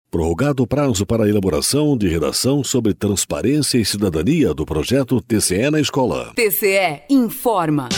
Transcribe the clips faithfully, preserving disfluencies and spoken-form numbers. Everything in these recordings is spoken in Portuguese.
Prorrogado o prazo para a elaboração de redação sobre transparência e cidadania do projeto T C E na escola. T C E informa.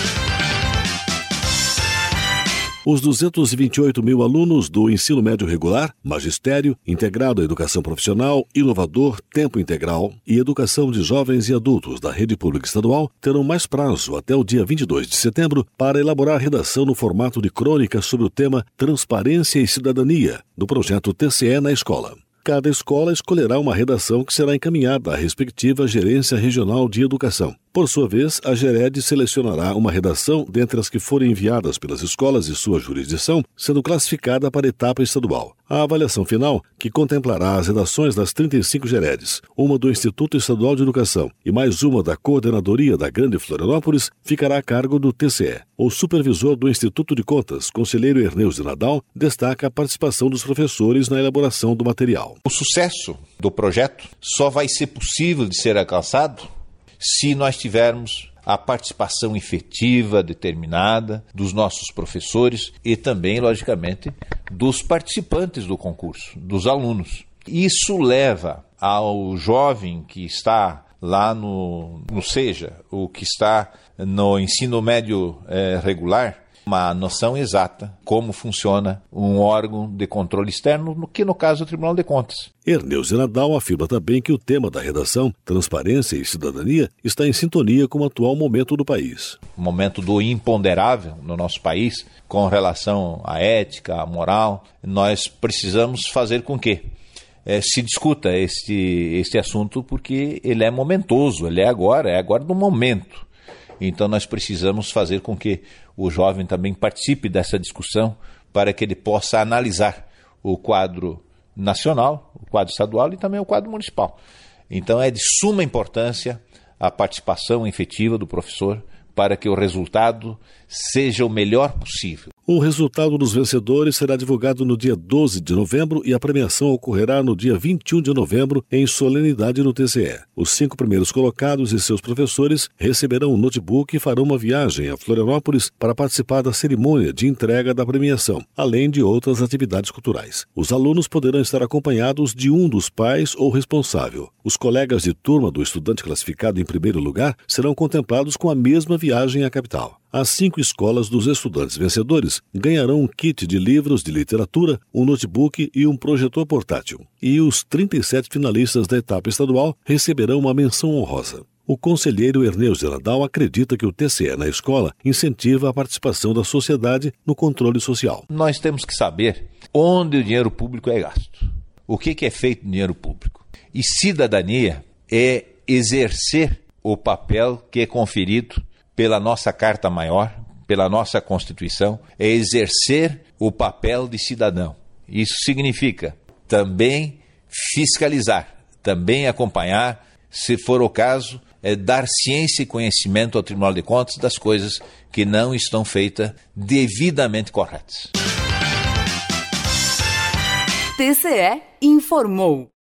Os duzentos e vinte e oito mil alunos do ensino médio regular, magistério, integrado à educação profissional, inovador, tempo integral e educação de jovens e adultos da rede pública estadual terão mais prazo até o dia vinte e dois de setembro para elaborar a redação no formato de crônica sobre o tema Transparência e Cidadania do projeto T C E na escola. Cada escola escolherá uma redação que será encaminhada à respectiva Gerência Regional de Educação. Por sua vez, a GERED selecionará uma redação dentre as que forem enviadas pelas escolas de sua jurisdição, sendo classificada para a etapa estadual. A avaliação final, que contemplará as redações das trinta e cinco GEREDs, uma do Instituto Estadual de Educação e mais uma da Coordenadoria da Grande Florianópolis, ficará a cargo do T C E. O supervisor do Instituto de Contas, conselheiro Erneuze Nadal, destaca a participação dos professores na elaboração do material. O sucesso do projeto só vai ser possível de ser alcançado se nós tivermos a participação efetiva, determinada, dos nossos professores e também, logicamente, dos participantes do concurso, dos alunos. Isso leva ao jovem que está lá no, no SEJA, o que está no ensino médio eh, regular, uma noção exata como funciona um órgão de controle externo, no que no caso é o Tribunal de Contas. Erneuze Nadal afirma também que o tema da redação, transparência e cidadania, está em sintonia com o atual momento do país. O momento do imponderável no nosso país, com relação à ética, à moral, nós precisamos fazer com que é, se discuta este, este assunto, porque ele é momentoso, ele é agora, é agora do momento. Então nós precisamos fazer com que o jovem também participe dessa discussão para que ele possa analisar o quadro nacional, o quadro estadual e também o quadro municipal. Então é de suma importância a participação efetiva do professor para que o resultado seja o melhor possível. O resultado dos vencedores será divulgado no dia doze de novembro e a premiação ocorrerá no dia vinte e um de novembro em solenidade no T C E. Os cinco primeiros colocados e seus professores receberão um notebook e farão uma viagem a Florianópolis para participar da cerimônia de entrega da premiação, além de outras atividades culturais. Os alunos poderão estar acompanhados de um dos pais ou responsável. Os colegas de turma do estudante classificado em primeiro lugar serão contemplados com a mesma viagem à capital. As cinco escolas dos estudantes vencedores ganharão um kit de livros de literatura, um notebook e um projetor portátil. E os trinta e sete finalistas da etapa estadual receberão uma menção honrosa. O conselheiro Erneuze Nadal acredita que o T C E na escola incentiva a participação da sociedade no controle social. Nós temos que saber onde o dinheiro público é gasto, o que é feito no dinheiro público. E cidadania é exercer o papel que é conferido pela nossa Carta Maior, pela nossa Constituição, é exercer o papel de cidadão. Isso significa também fiscalizar, também acompanhar, se for o caso, é dar ciência e conhecimento ao Tribunal de Contas das coisas que não estão feitas devidamente corretas. T C E informou.